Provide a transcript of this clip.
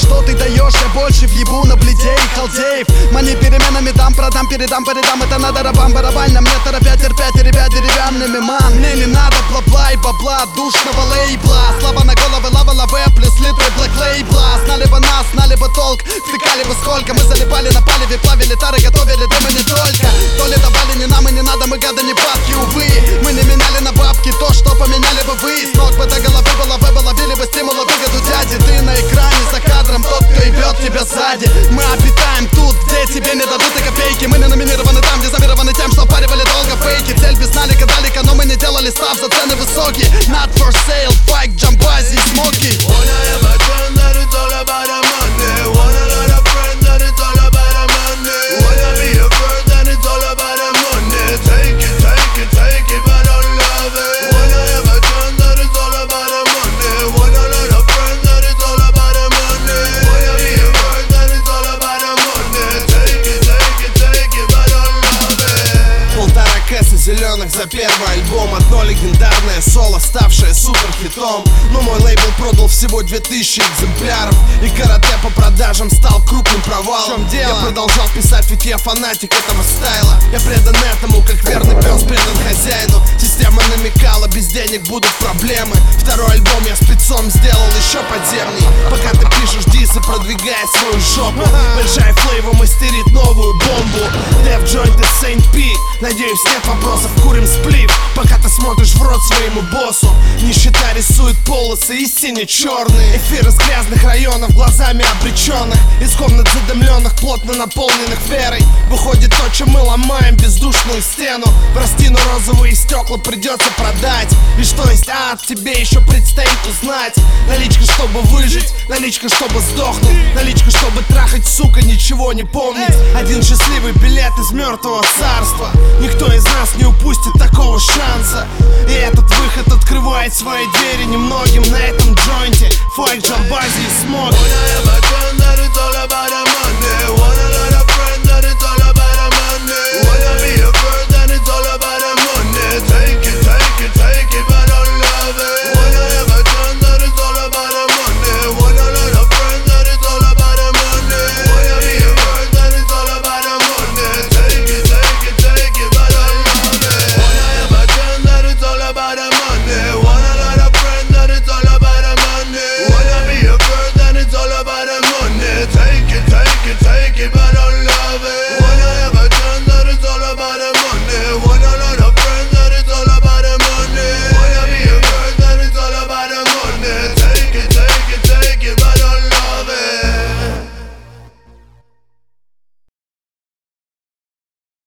что ты даешь, я больше въебу на бледей и халдеев. Мани переменами дам, продам, передам, передам. Это надо рабам-барабань, на мне торопя, терпять и ребят деревянными, ман. Мне не надо бла-бла и бабла, душного лейбла. Слава на головы, лава-лаве, плюс литры блэк-лейбла. Знали бы нас, знали бы толк, втыкали бы сколько. Мы залипали на палеве, плавили тары, готовили дымы не только. То ли давали не нам и не надо, мы гады не падки, увы. Мы не меняли на бабки то, что поменяли бы вы. С ног бы до головы было, ловили бы стимула выгоду дяди. Ты на экране за кадром, тот, кто ебет тебя сзади. Мы обитаем тут, где тебе не дадут и копейки. Мы не номинированы там, где замированы тем, что впаривали долго фейки. Цель без налика далека, но мы не делали став за цены высокие. Not for sale, Fike, Jambazi, Smokey. Зеленых за первый альбом. Одно легендарное соло, ставшее суперхитом. Но мой лейбл продал всего 2000 экземпляров. И карате по продажам стал крупным провалом. В чем дело? Я продолжал писать, ведь я фанатик этого стайла. Я предан этому, как верный пес предан хозяину. Система намекала, без денег будут проблемы. Второй альбом я спецом сделал еще подземный. Пока ты пишешь дисы, продвигая свою жопу. Большая флейва мастерит новую бомбу. Def Joint и Saint P. Надеюсь, нет вопросов, курим сплив. Пока ты смотришь в рот своему боссу. Нищета рисует полосы и сине-черные. Эфир из грязных районов, глазами обреченных. Из комнат задымленных, плотно наполненных верой. Выходит то, чем мы ломаем бездушную стену. Прости, но розовые стекла придется продать. И что есть ад, тебе еще предстоит узнать. Наличка, чтобы выжить, наличка, чтобы сдохнуть. Наличка, чтобы трахать, сука, ничего не помнить. Один счастливый билет из мертвого царства. Никто из нас не упустит такого шанса. И этот выход открывает свои двери немногим на этом джойнте. Fike, Jambazi и Smokey.